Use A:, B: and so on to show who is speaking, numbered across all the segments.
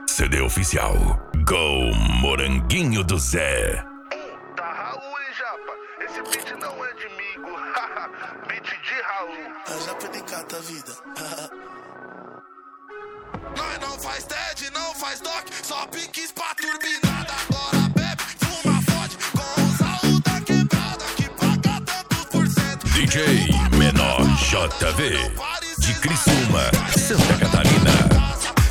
A: CD oficial Go Moranguinho do Zé.
B: Tá Raul, hein, japa? Esse beat não é de migo. Beat de Raul.
C: A japa de cata a vida.
D: Nós não faz TED, não faz doc, só piques pra turbinada. Agora bebe, fuma, fode, com os Raul da quebrada que paga tantos por cento.
A: DJ Menor JV de Criciúma, Santa Catarina.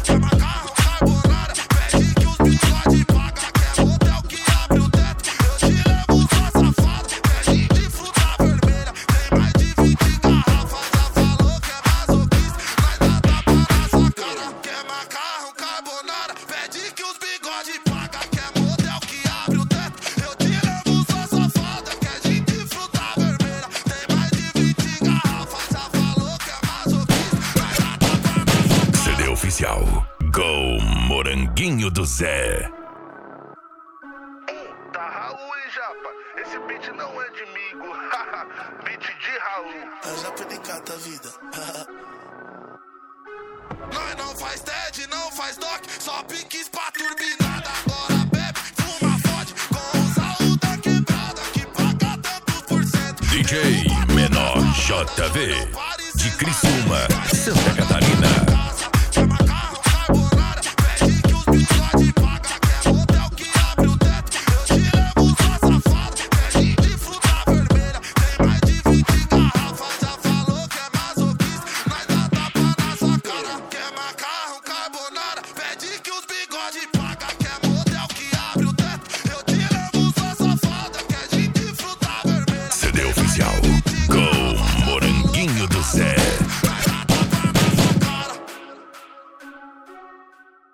A: Oficial Go Moranguinho do Zé.
B: Tá Raul, hein, japa? Esse beat não é de migo. Beat de Raul.
C: A japa de cata a vida.
D: Nós não faz TED, não faz doc, só piques pra turbinada. Agora bebe, fuma, fode, com os Raul da quebrada que paga tantos por cento.
A: DJ Menor JV de Criciúma, Santa Catarina.